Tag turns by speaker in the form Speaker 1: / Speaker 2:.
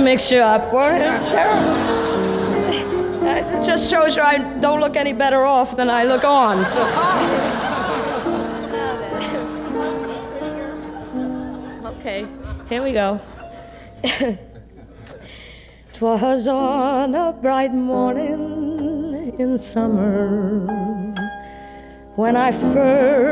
Speaker 1: mix you up. Boy, it's terrible. It just shows you I don't look any better off than I look on. So. Okay, here we go. 'Twas on a bright morning in summer when I first